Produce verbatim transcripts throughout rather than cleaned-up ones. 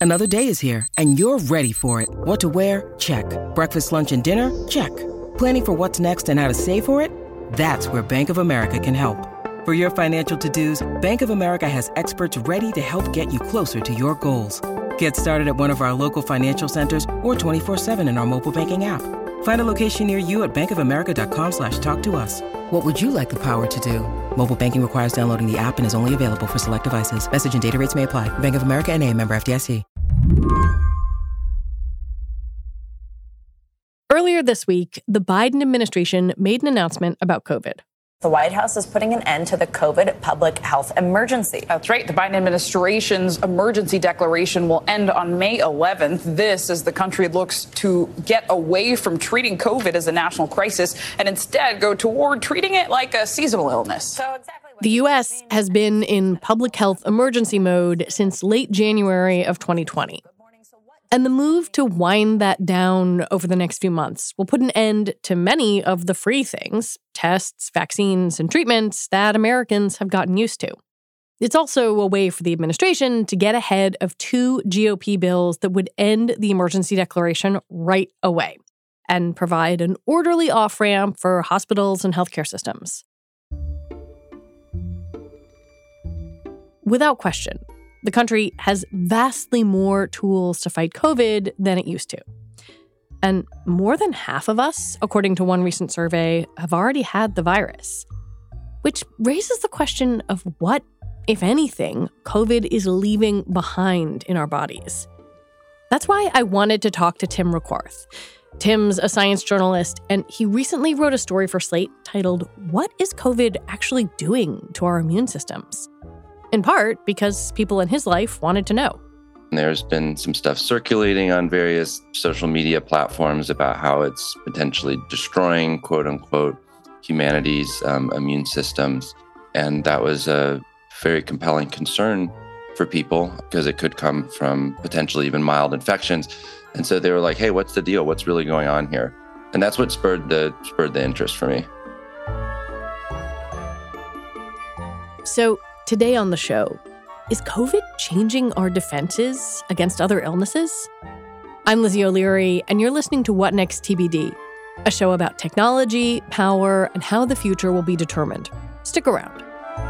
Another day is here, and you're ready for it. What to wear? Check. Breakfast, lunch, and dinner? Check. Planning for what's next and how to save for it? That's where Bank of America can help. For your financial to-dos, Bank of America has experts ready to help get you closer to your goals. Get started at one of our local financial centers or twenty-four seven in our mobile banking app. Find a location near you at bankofamerica.com slash talk to us. What would you like the power to do? Mobile banking requires downloading the app and is only available for select devices. Message and data rates may apply. Bank of America N A, member F D I C. Earlier this week, the Biden administration made an announcement about COVID. The White House is putting an end to the COVID public health emergency. That's right. The Biden administration's emergency declaration will end on May eleventh. This as the country looks to get away from treating COVID as a national crisis and instead go toward treating it like a seasonal illness. So exactly. The U S has been in public health emergency mode since late January of twenty twenty. And the move to wind that down over the next few months will put an end to many of the free things, tests, vaccines, and treatments that Americans have gotten used to. It's also a way for the administration to get ahead of two G O P bills that would end the emergency declaration right away and provide an orderly off-ramp for hospitals and healthcare systems. Without question, the country has vastly more tools to fight COVID than it used to. And more than half of us, according to one recent survey, have already had the virus. Which raises the question of what, if anything, COVID is leaving behind in our bodies. That's why I wanted to talk to Tim Ruckworth. Tim's a science journalist, and he recently wrote a story for Slate titled, "What is COVID actually doing to our immune systems?" In part because people in his life wanted to know. There's been some stuff circulating on various social media platforms about how it's potentially destroying, quote unquote, humanity's um, immune systems. And that was a very compelling concern for people because it could come from potentially even mild infections. And so they were like, hey, what's the deal? What's really going on here? And that's what spurred the spurred the interest for me. So today on the show, is COVID changing our defenses against other illnesses? I'm Lizzie O'Leary, and you're listening to What Next T B D, a show about technology, power, and how the future will be determined. Stick around.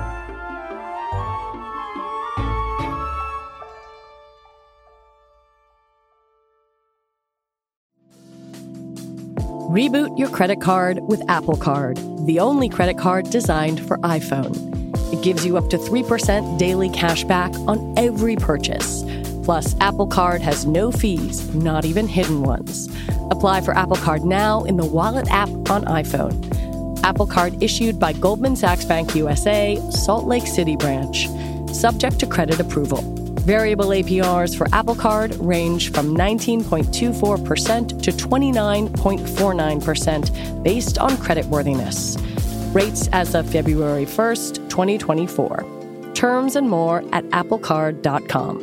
Reboot your credit card with Apple Card, the only credit card designed for iPhone. It gives you up to three percent daily cash back on every purchase. Plus, Apple Card has no fees, not even hidden ones. Apply for Apple Card now in the Wallet app on iPhone. Apple Card issued by Goldman Sachs Bank U S A, Salt Lake City branch. Subject to credit approval. Variable A P Rs for Apple Card range from nineteen point two four percent to twenty-nine point four nine percent based on creditworthiness. Rates as of February first, twenty twenty-four. Terms and more at apple card dot com.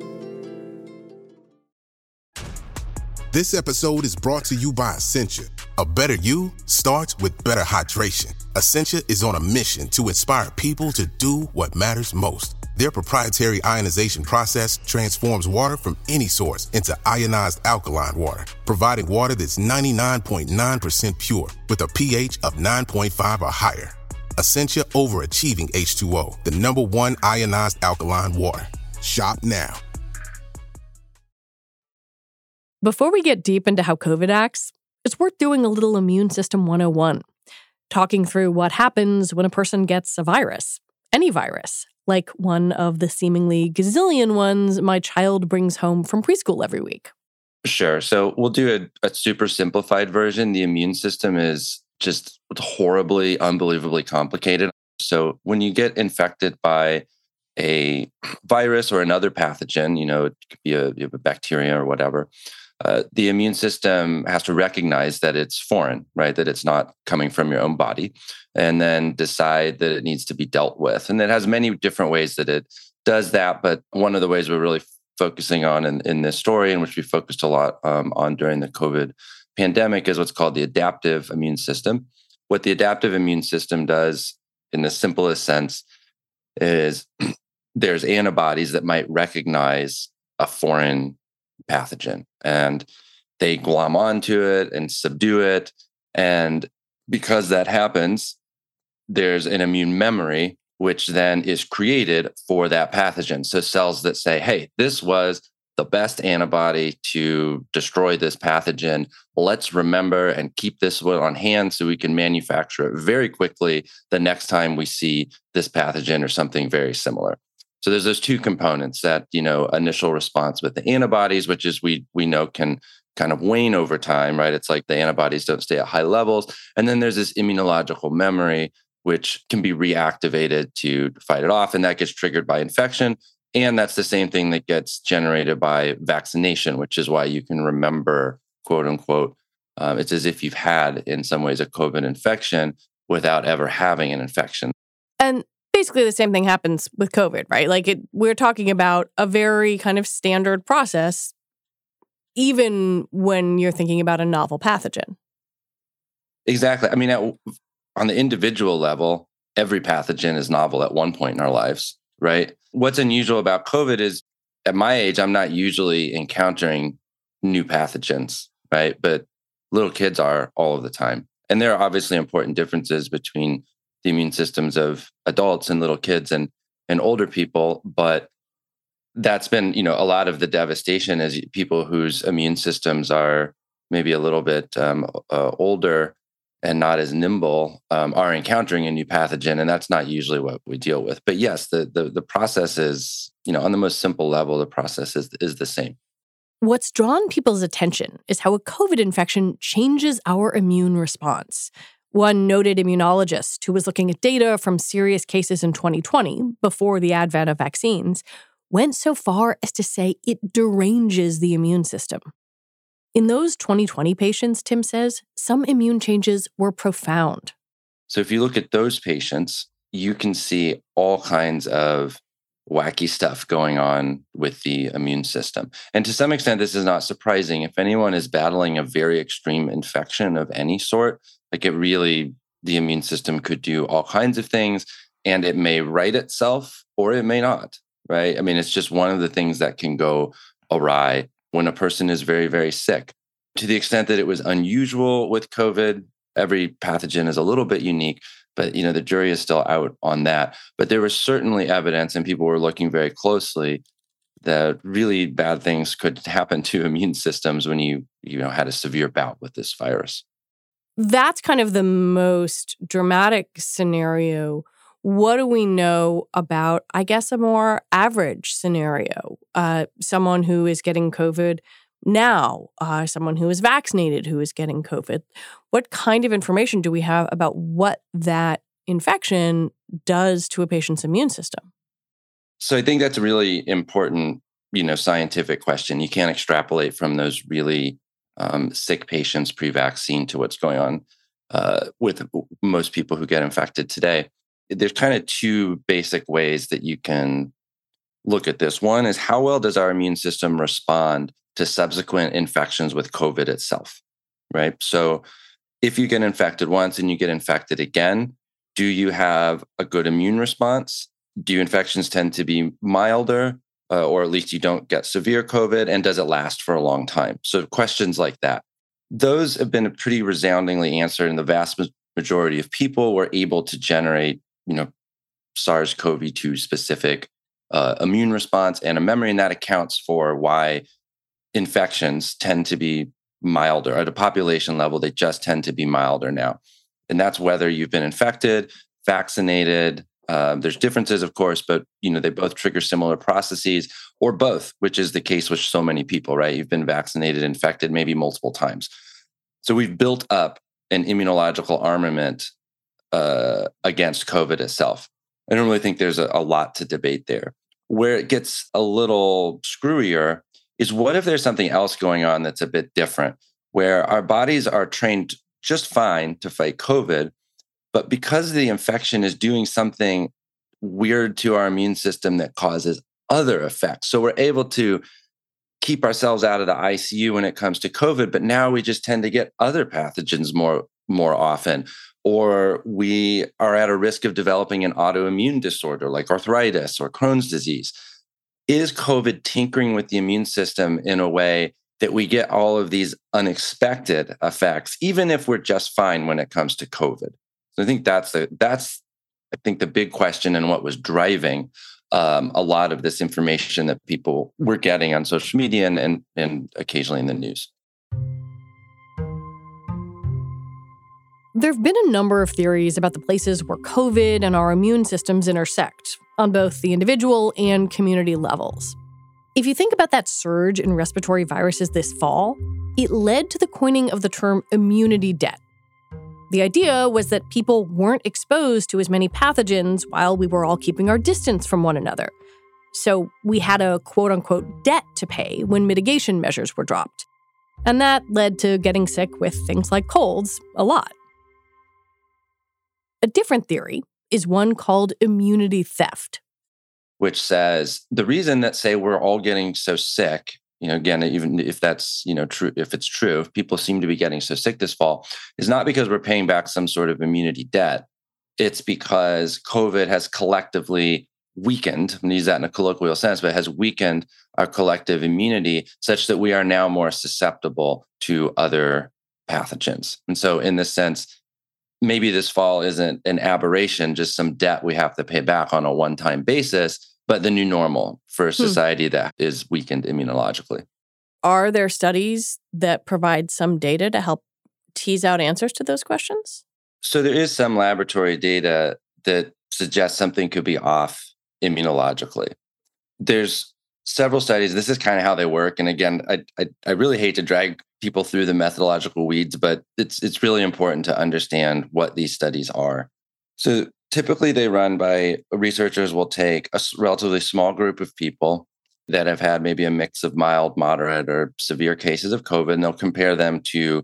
This episode is brought to you by Essentia. A better you starts with better hydration. Essentia is on a mission to inspire people to do what matters most. Their proprietary ionization process transforms water from any source into ionized alkaline water, providing water that's ninety-nine point nine percent pure with a pH of nine point five or higher. Essentia Overachieving H two O, the number one ionized alkaline water. Shop now. Before we get deep into how COVID acts, it's worth doing a little Immune System one oh one, talking through what happens when a person gets a virus, any virus, like one of the seemingly gazillion ones my child brings home from preschool every week. Sure. So we'll do a, a super simplified version. The immune system is just horribly, unbelievably complicated. So when you get infected by a virus or another pathogen, you know, it could be a, you have a bacteria or whatever, uh, the immune system has to recognize that it's foreign, right? That it's not coming from your own body, and then decide that it needs to be dealt with. And it has many different ways that it does that. But one of the ways we're really focusing on in, in this story, and which we focused a lot um, on during the COVID pandemic, is what's called the adaptive immune system. What the adaptive immune system does, in the simplest sense, is there's antibodies that might recognize a foreign pathogen, and they glom onto it and subdue it. And because that happens, there's an immune memory, which then is created for that pathogen. So cells that say, hey, this was the best antibody to destroy this pathogen. Let's remember and keep this one on hand so we can manufacture it very quickly the next time we see this pathogen or something very similar. So there's those two components, that, you know, initial response with the antibodies, which is we we know can kind of wane over time, right? It's like the antibodies don't stay at high levels. And then there's this immunological memory, which can be reactivated to fight it off. And that gets triggered by infection. And that's the same thing that gets generated by vaccination, which is why you can remember, quote unquote, um, it's as if you've had, in some ways, a COVID infection without ever having an infection. And basically the same thing happens with COVID, right? Like it, we're talking about a very kind of standard process, even when you're thinking about a novel pathogen. Exactly. I mean, at, on the individual level, every pathogen is novel at one point in our lives, right? What's unusual about COVID is, at my age, I'm not usually encountering new pathogens, right? But little kids are all of the time. And there are obviously important differences between the immune systems of adults and little kids and, and older people. But that's been, you know, a lot of the devastation is people whose immune systems are maybe a little bit um, uh, older and not as nimble um, are encountering a new pathogen. And that's not usually what we deal with. But yes, the, the the process is, you know, on the most simple level, the process is, is the same. What's drawn people's attention is how a COVID infection changes our immune response. One noted immunologist who was looking at data from serious cases in twenty twenty, before the advent of vaccines, went so far as to say it deranges the immune system. In those twenty twenty patients, Tim says, some immune changes were profound. So if you look at those patients, you can see all kinds of wacky stuff going on with the immune system. And to some extent, this is not surprising. If anyone is battling a very extreme infection of any sort, like it really, the immune system could do all kinds of things, and it may right itself or it may not, right? I mean, it's just one of the things that can go awry when a person is very, very sick. To the extent that it was unusual with COVID, every pathogen is a little bit unique, but you know, the jury is still out on that. But there was certainly evidence, and people were looking very closely, that really bad things could happen to immune systems when you, you know, had a severe bout with this virus. That's kind of the most dramatic scenario. What do we know about, I guess, a more average scenario? Uh, someone who is getting COVID now, uh, someone who is vaccinated who is getting COVID. What kind of information do we have about what that infection does to a patient's immune system? So I think that's a really important, you know, scientific question. You can't extrapolate from those really um, sick patients pre-vaccine to what's going on uh, with most people who get infected today. There's kind of two basic ways that you can look at this. One is, how well does our immune system respond to subsequent infections with COVID itself, right? So if you get infected once and you get infected again, do you have a good immune response? Do infections tend to be milder, uh, or at least you don't get severe COVID? And does it last for a long time? So questions like that. Those have been pretty resoundingly answered, and the vast majority of people were able to generate, you know, SARS-C o V two specific uh, immune response and a memory, and that accounts for why infections tend to be milder. At a population level, they just tend to be milder now. And that's whether you've been infected, vaccinated. Uh, there's differences, of course, but you know, they both trigger similar processes, or both, which is the case with so many people, right? You've been vaccinated, infected maybe multiple times. So we've built up an immunological armament uh, against COVID itself. I don't really think there's a, a lot to debate there. Where it gets a little screwier is, what if there's something else going on that's a bit different, where our bodies are trained just fine to fight COVID, but because the infection is doing something weird to our immune system that causes other effects. So we're able to keep ourselves out of the I C U when it comes to COVID, but now we just tend to get other pathogens more, more often. Or we are at a risk of developing an autoimmune disorder like arthritis or Crohn's disease. is COVID tinkering with the immune system in a way that we get all of these unexpected effects, even if we're just fine when it comes to COVID? So I think that's the, that's, I think the big question and what was driving um, a lot of this information that people were getting on social media and, and, and occasionally in the news. There have been a number of theories about the places where COVID and our immune systems intersect, on both the individual and community levels. If you think about that surge in respiratory viruses this fall, it led to the coining of the term immunity debt. The idea was that people weren't exposed to as many pathogens while we were all keeping our distance from one another. So we had a quote-unquote debt to pay when mitigation measures were dropped. And that led to getting sick with things like colds a lot. A different theory is one called immunity theft, which says the reason that, say, we're all getting so sick, you know, again, even if that's, you know, true, if it's true, if people seem to be getting so sick this fall, is not because we're paying back some sort of immunity debt. It's because COVID has collectively weakened, I'm going to use that in a colloquial sense, but has weakened our collective immunity such that we are now more susceptible to other pathogens. And so in this sense, maybe this fall isn't an aberration, just some debt we have to pay back on a one-time basis, but the new normal for a society hmm. that is weakened immunologically. Are there studies that provide some data to help tease out answers to those questions? So there is some laboratory data that suggests something could be off immunologically. There's several studies. This is kind of how they work. And again, I, I, I really hate to drag people through the methodological weeds, but it's it's really important to understand what these studies are. So typically they run by researchers will take a relatively small group of people that have had maybe a mix of mild, moderate, or severe cases of COVID, and they'll compare them to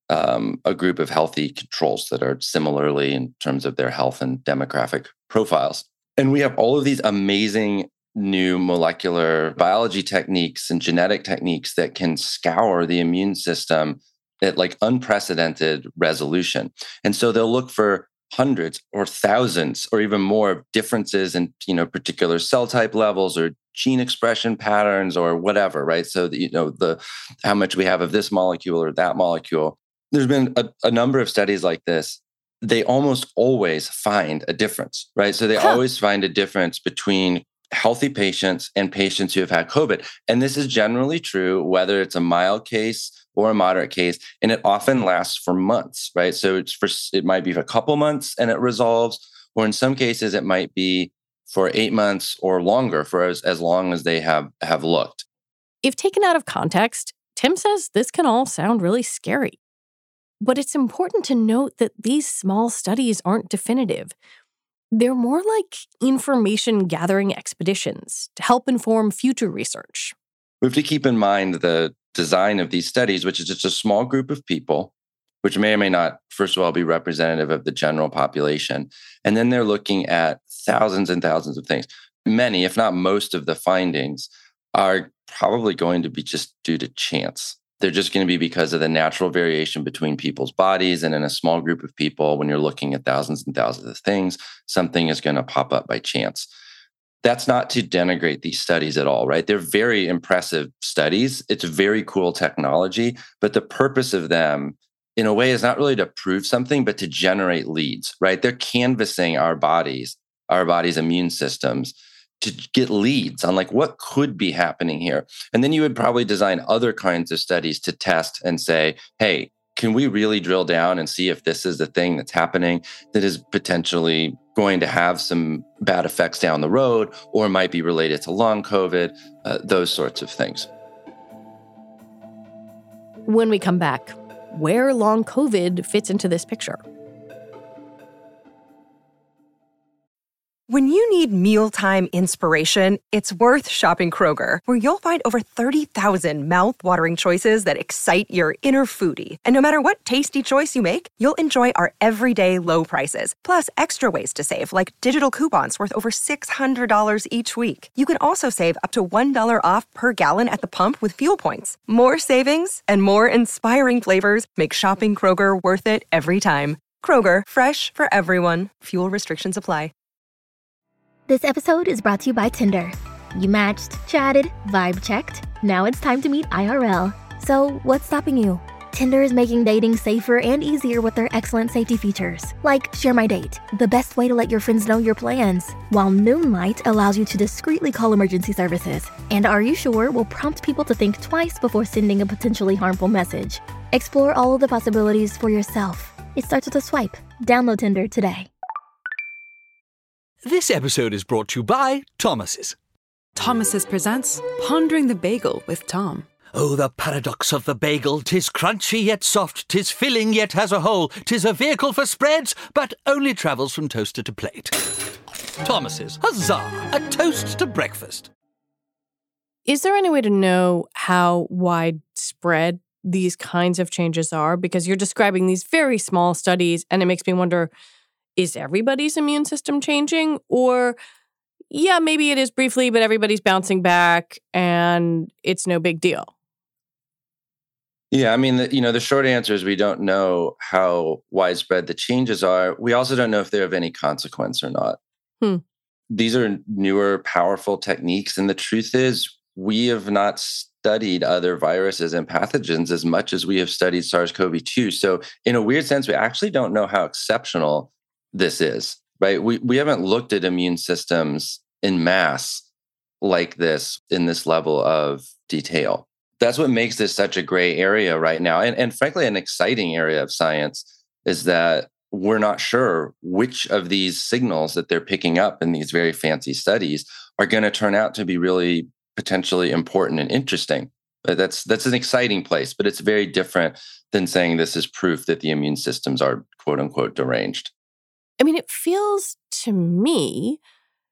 um, a group of healthy controls that are similarly in terms of their health and demographic profiles. And we have all of these amazing new molecular biology techniques and genetic techniques that can scour the immune system at like unprecedented resolution. And so they'll look for hundreds or thousands or even more of differences in, you know, particular cell type levels or gene expression patterns or whatever, right? So that, you know, the how much we have of this molecule or that molecule. There's been a, a number of studies like this. They almost always find a difference, right? So they huh. always find a difference between healthy patients and patients who have had COVID. And this is generally true, whether it's a mild case or a moderate case, and it often lasts for months, right? So it's for, it might be for a couple months and it resolves, or in some cases, it might be for eight months or longer, for as, as long as they have, have looked. If taken out of context, Tim says this can all sound really scary. But it's important to note that these small studies aren't definitive. They're more like information-gathering expeditions to help inform future research. We have to keep in mind the design of these studies, which is just a small group of people, which may or may not, first of all, be representative of the general population. And then they're looking at thousands and thousands of things. Many, if not most of the findings are probably going to be just due to chance. They're just going to be because of the natural variation between people's bodies. And in a small group of people, when you're looking at thousands and thousands of things, something is going to pop up by chance. That's not to denigrate these studies at all, right? They're very impressive studies. It's very cool technology. But the purpose of them, in a way, is not really to prove something, but to generate leads, right? They're canvassing our bodies, our body's immune systems, to get leads on like what could be happening here. And then you would probably design other kinds of studies to test and say, hey, can we really drill down and see if this is the thing that's happening that is potentially going to have some bad effects down the road or might be related to long COVID, uh, those sorts of things. When we come back, where long COVID fits into this picture. When you need mealtime inspiration, it's worth shopping Kroger, where you'll find over thirty thousand mouth-watering choices that excite your inner foodie. And no matter what tasty choice you make, you'll enjoy our everyday low prices, plus extra ways to save, like digital coupons worth over six hundred dollars each week. You can also save up to one dollar off per gallon at the pump with fuel points. More savings and more inspiring flavors make shopping Kroger worth it every time. Kroger, fresh for everyone. Fuel restrictions apply. This episode is brought to you by Tinder. You matched, chatted, vibe checked. Now it's time to meet I R L. So what's stopping you? Tinder is making dating safer and easier with their excellent safety features, like Share My Date, the best way to let your friends know your plans, while Moonlight allows you to discreetly call emergency services, and Are You Sure will prompt people to think twice before sending a potentially harmful message. Explore all of the possibilities for yourself. It starts with a swipe. Download Tinder today. This episode is brought to you by Thomas's. Thomas's presents Pondering the Bagel with Tom. Oh, the paradox of the bagel. 'Tis crunchy yet soft, 'tis filling yet has a hole, 'tis a vehicle for spreads, but only travels from toaster to plate. Thomas's, huzzah, a toast to breakfast. Is there any way to know how widespread these kinds of changes are? Because you're describing these very small studies, and it makes me wonder, is everybody's immune system changing? Or, yeah, maybe it is briefly, but everybody's bouncing back, and it's no big deal. Yeah, I mean, the, you know, the short answer is we don't know how widespread the changes are. We also don't know if they're of any consequence or not. Hmm. These are newer, powerful techniques. And the truth is, we have not studied other viruses and pathogens as much as we have studied SARS-C o V two. So in a weird sense, we actually don't know how exceptional this is, right? We, we haven't looked at immune systems en masse like this in this level of detail. That's what makes this such a gray area right now. And, and frankly, an exciting area of science is that we're not sure which of these signals that they're picking up in these very fancy studies are going to turn out to be really potentially important and interesting. That's, that's an exciting place, but it's very different than saying this is proof that the immune systems are quote unquote deranged. I mean, it feels to me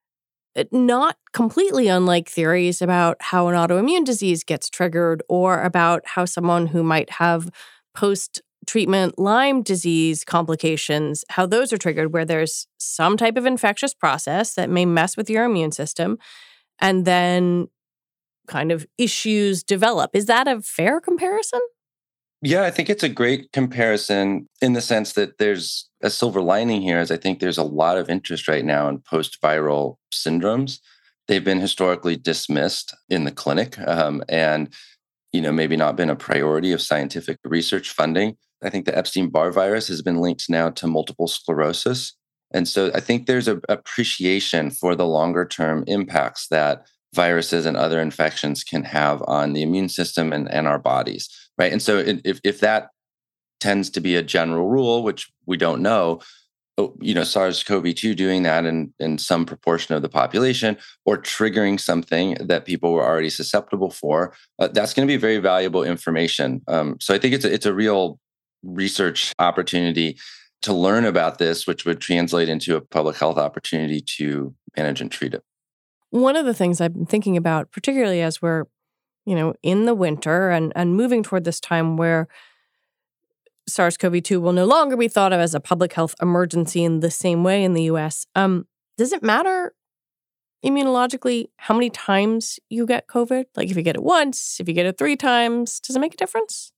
not completely unlike theories about how an autoimmune disease gets triggered or about how someone who might have post-treatment Lyme disease complications, how those are triggered, where there's some type of infectious process that may mess with your immune system and then kind of issues develop. Is that a fair comparison? Yeah, I think it's a great comparison in the sense that there's a silver lining here, is I think there's a lot of interest right now in post-viral syndromes. They've been historically dismissed in the clinic um, and, you know, maybe not been a priority of scientific research funding. I think the Epstein-Barr virus has been linked now to multiple sclerosis. And so I think there's an appreciation for the longer-term impacts that viruses and other infections can have on the immune system and, and our bodies, right? And so if, if that tends to be a general rule, which we don't know, you know, SARS-C o V two doing that in, in some proportion of the population or triggering something that people were already susceptible for, uh, that's going to be very valuable information. Um, so I think it's a, it's a real research opportunity to learn about this, which would translate into a public health opportunity to manage and treat it. One of the things I've been thinking about, particularly as we're, you know, in the winter and, and moving toward this time where SARS-C o V two will no longer be thought of as a public health emergency in the same way in the U S. Um, does it matter immunologically how many times you get COVID? Like if you get it once, if you get it three times, does it make a difference?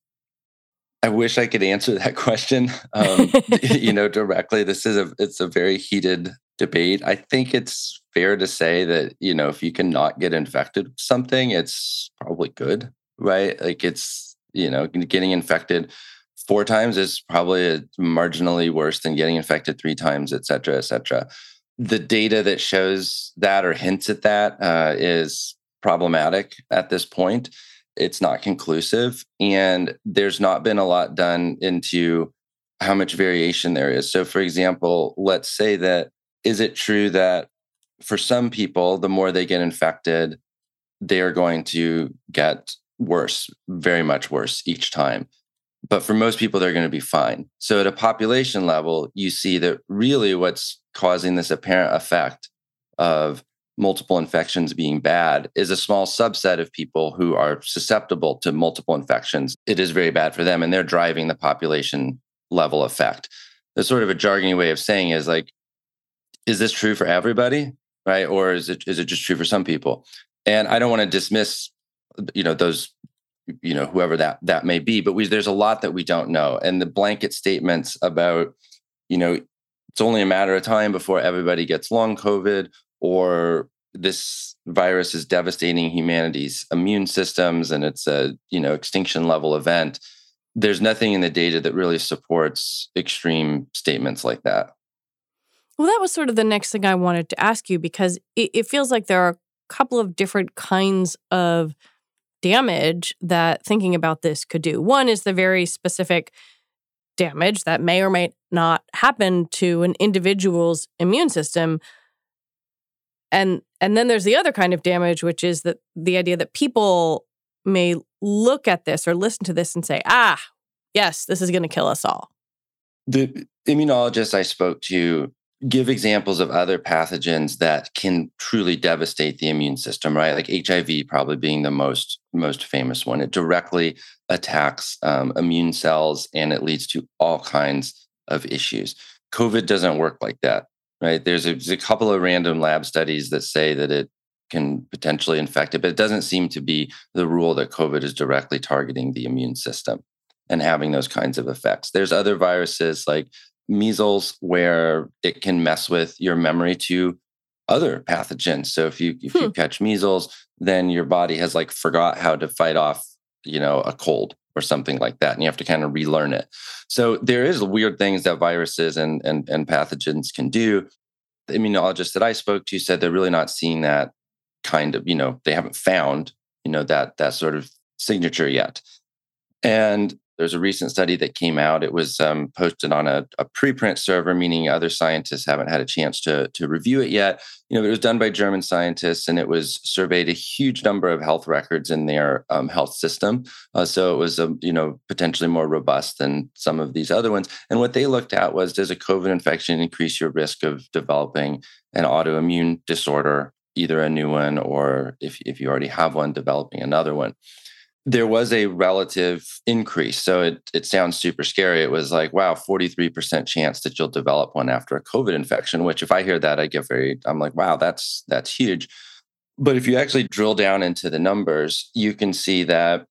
I wish I could answer that question, um, you know, directly. This is a, it's a very heated debate. I think it's fair to say that, you know, if you cannot get infected with something, it's probably good, right? Like it's, you know, getting infected four times is probably marginally worse than getting infected three times, et cetera, et cetera. The data that shows that or hints at that uh, is problematic at this point. It's not conclusive, and there's not been a lot done into how much variation there is. So, for example, let's say that, is it true that for some people, the more they get infected, they are going to get worse, very much worse each time? But for most people, they're going to be fine. So at a population level, you see that really what's causing this apparent effect of multiple infections being bad is a small subset of people who are susceptible to multiple infections. It is very bad for them, and they're driving the population level effect. The sort of a jargony way of saying is like, is this true for everybody, right? Or is it is it just true for some people? And I don't want to dismiss, you know, those, you know, whoever that that may be, but we, there's a lot that we don't know. And the blanket statements about, you know, it's only a matter of time before everybody gets long COVID, or this virus is devastating humanity's immune systems and it's a, you know, extinction level event, there's nothing in the data that really supports extreme statements like that. Well, that was sort of the next thing I wanted to ask you, because it, it feels like there are a couple of different kinds of damage that thinking about this could do. One is the very specific damage that may or may not happen to an individual's immune system. And and then there's the other kind of damage, which is that the idea that people may look at this or listen to this and say, ah, yes, this is going to kill us all. The immunologists I spoke to give examples of other pathogens that can truly devastate the immune system, right? Like H I V probably being the most, most famous one. It directly attacks um, immune cells and it leads to all kinds of issues. COVID doesn't work like that, right? There's a, there's a couple of random lab studies that say that it can potentially infect it, but it doesn't seem to be the rule that COVID is directly targeting the immune system and having those kinds of effects. There's other viruses like measles where it can mess with your memory to other pathogens. So if you if hmm. you catch measles, then your body has like forgot how to fight off, you know, a cold or something like that, and you have to kind of relearn it. So there is weird things that viruses and and and pathogens can do. The immunologists that I spoke to said they're really not seeing that kind of, you know, they haven't found, you know, that that sort of signature yet. And there's a recent study that came out. It was um, posted on a, a preprint server, meaning other scientists haven't had a chance to, to review it yet. You know, it was done by German scientists, and it was surveyed a huge number of health records in their um, health system. Uh, so it was, um, you know, potentially more robust than some of these other ones. And what they looked at was, does a COVID infection increase your risk of developing an autoimmune disorder, either a new one or if, if you already have one, developing another one? There was a relative increase. So it it sounds super scary. It was like, wow, forty-three percent chance that you'll develop one after a COVID infection, which if I hear that, I get very, I'm like, wow, that's that's huge. But if you actually drill down into the numbers, you can see that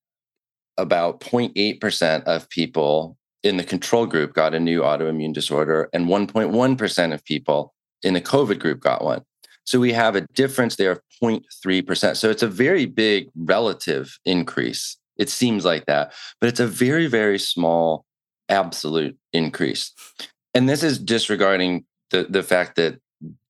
about zero point eight percent of people in the control group got a new autoimmune disorder, and one point one percent of people in the COVID group got one. So we have a difference there of zero point three percent. So it's a very big relative increase. It seems like that, but it's a very, very small absolute increase. And this is disregarding the, the fact that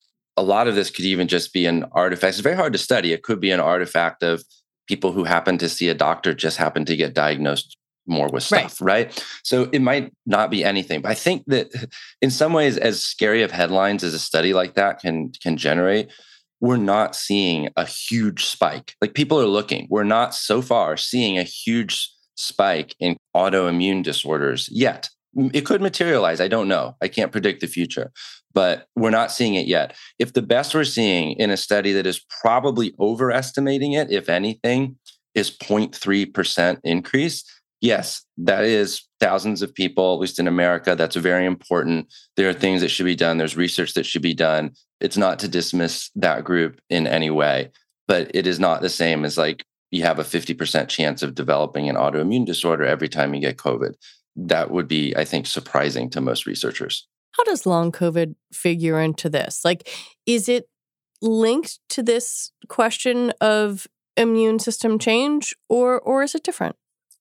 a lot of this could even just be an artifact. It's very hard to study. It could be an artifact of people who happen to see a doctor just happen to get diagnosed more with stuff, right. right? So it might not be anything. But I think that in some ways, as scary of headlines as a study like that can can generate, we're not seeing a huge spike. Like people are looking. We're not so far seeing a huge spike in autoimmune disorders yet. It could materialize. I don't know. I can't predict the future, but we're not seeing it yet. If the best we're seeing in a study that is probably overestimating it, if anything, is zero point three percent increase, yes, that is thousands of people, at least in America. That's very important. There are things that should be done. There's research that should be done. It's not to dismiss that group in any way, but it is not the same as like you have a fifty percent chance of developing an autoimmune disorder every time you get COVID. That would be, I think, surprising to most researchers. How does long COVID figure into this? Like, is it linked to this question of immune system change, or or is it different?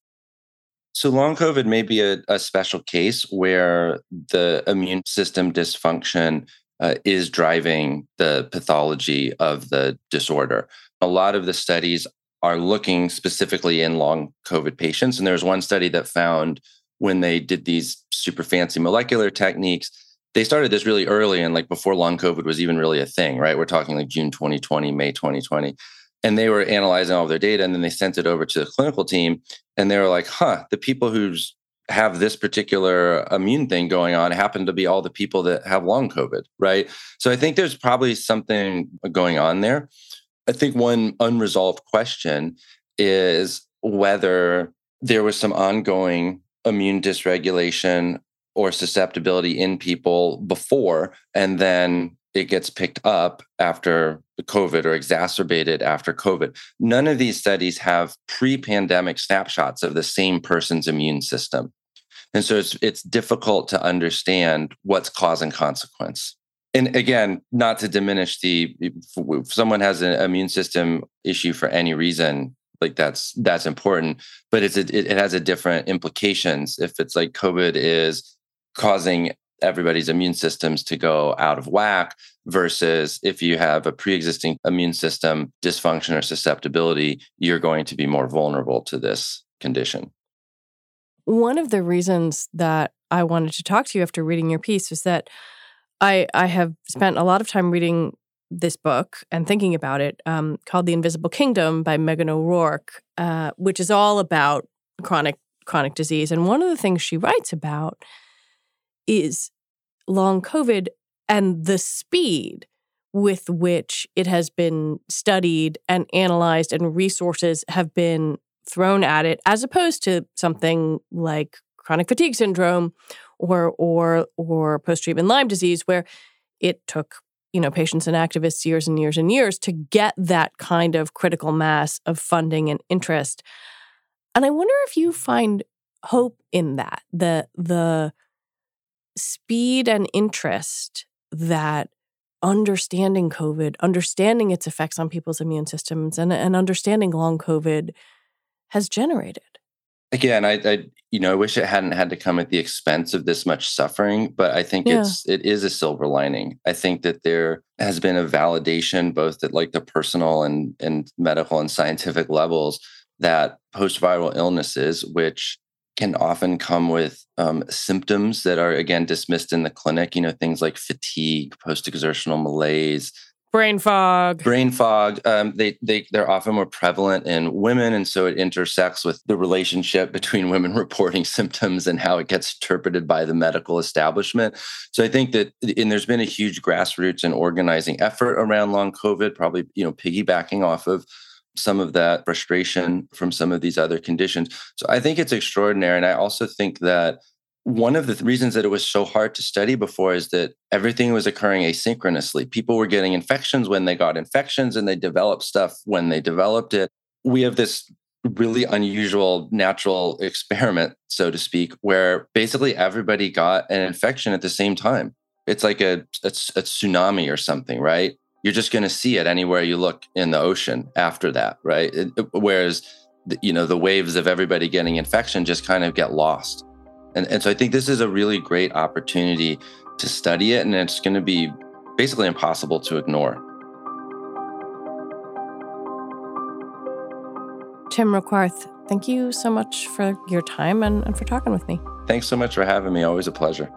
So long COVID may be a, a special case where the immune system dysfunction uh, is driving the pathology of the disorder. A lot of the studies are looking specifically in long COVID patients. And there's one study that found when they did these super fancy molecular techniques, they started this really early and like before long COVID was even really a thing, right? We're talking like June twenty twenty, May twenty twenty. And they were analyzing all of their data, and then they sent it over to the clinical team. And they were like, huh, the people who have this particular immune thing going on happen to be all the people that have long COVID, right? So I think there's probably something going on there. I think one unresolved question is whether there was some ongoing immune dysregulation or susceptibility in people before, and then it gets picked up after the COVID or exacerbated after COVID. None of these studies have pre-pandemic snapshots of the same person's immune system. And so it's, it's difficult to understand what's cause and consequence. And again, not to diminish the, if someone has an immune system issue for any reason, like that's that's important, but it's a, it, it has a different implications. If it's like COVID is causing everybody's immune systems to go out of whack versus if you have a pre-existing immune system dysfunction or susceptibility, you're going to be more vulnerable to this condition. One of the reasons that I wanted to talk to you after reading your piece was that I I have spent a lot of time reading this book and thinking about it, um, called The Invisible Kingdom by Megan O'Rourke, uh, which is all about chronic chronic disease. And one of the things she writes about is long COVID and the speed with which it has been studied and analyzed and resources have been thrown at it, as opposed to something like chronic fatigue syndrome or or or post-treatment Lyme disease, where it took, you know, patients and activists years and years and years to get that kind of critical mass of funding and interest. And I wonder if you find hope in that, the the speed and interest that understanding COVID, understanding its effects on people's immune systems, and, and understanding long COVID has generated. Again, I, I, you know, I wish it hadn't had to come at the expense of this much suffering, but I think yeah. it's, it is a silver lining. I think that there has been a validation, both at like the personal and, and medical and scientific levels, that post-viral illnesses, which can often come with um, symptoms that are, again, dismissed in the clinic, you know, things like fatigue, post-exertional malaise, brain fog. Brain fog. Um, they they they're often more prevalent in women, and so it intersects with the relationship between women reporting symptoms and how it gets interpreted by the medical establishment. So I think that, and there's been a huge grassroots and organizing effort around long COVID, probably, you know, piggybacking off of some of that frustration from some of these other conditions. So I think it's extraordinary, and I also think that one of the th- reasons that it was so hard to study before is that everything was occurring asynchronously. People were getting infections when they got infections, and they developed stuff when they developed it. We have this really unusual natural experiment, so to speak, where basically everybody got an infection at the same time. It's like a, a, a tsunami or something, right? You're just going to see it anywhere you look in the ocean after that, right? It, it, whereas, the, you know, the waves of everybody getting infection just kind of get lost. And, and so I think this is a really great opportunity to study it, and it's going to be basically impossible to ignore. Tim Roquarth, thank you so much for your time and, and for talking with me. Thanks so much for having me. Always a pleasure.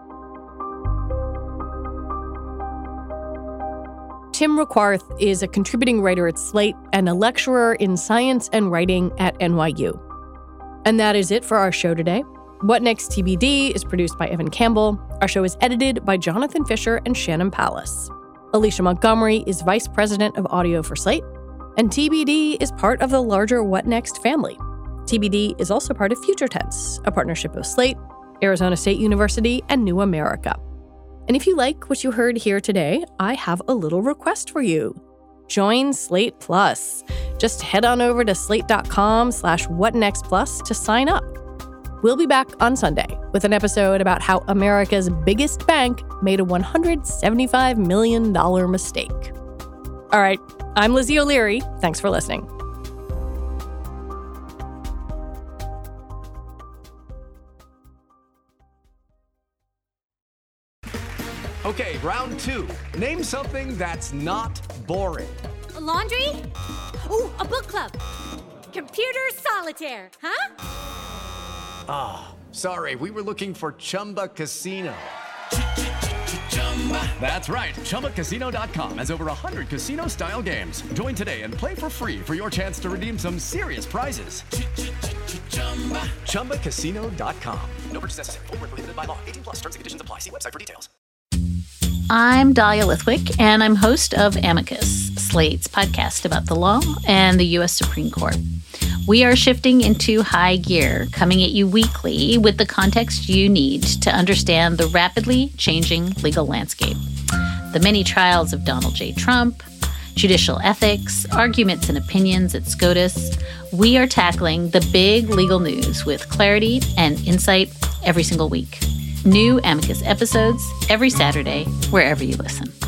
Tim Roquarth is a contributing writer at Slate and a lecturer in science and writing at N Y U. And that is it for our show today. What Next T B D is produced by Evan Campbell. Our show is edited by Jonathan Fisher and Shannon Pallas. Alicia Montgomery is vice president of audio for Slate. And T B D is part of the larger What Next family. T B D is also part of Future Tense, a partnership of Slate, Arizona State University, and New America. And if you like what you heard here today, I have a little request for you. Join Slate Plus. Just head on over to slate.com slash whatnextplus to sign up. We'll be back on Sunday with an episode about how America's biggest bank made a one hundred seventy-five million dollars mistake. All right, I'm Lizzie O'Leary. Thanks for listening. Okay, round two. Name something that's not boring. A laundry? Ooh, a book club. Computer solitaire, huh? Ah, oh, sorry, we were looking for Chumba Casino. That's right, Chumba Casino dot com has over one hundred casino-style games. Join today and play for free for your chance to redeem some serious prizes. Chumba Casino dot com. No purchase necessary. Void where prohibited by law. eighteen plus terms and conditions apply. See website for details. I'm Dahlia Lithwick, and I'm host of Amicus, Slate's podcast about the law and the U S Supreme Court. We are shifting into high gear, coming at you weekly with the context you need to understand the rapidly changing legal landscape. The many trials of Donald J. Trump, judicial ethics, arguments and opinions at SCOTUS. We are tackling the big legal news with clarity and insight every single week. New Amicus episodes every Saturday, wherever you listen.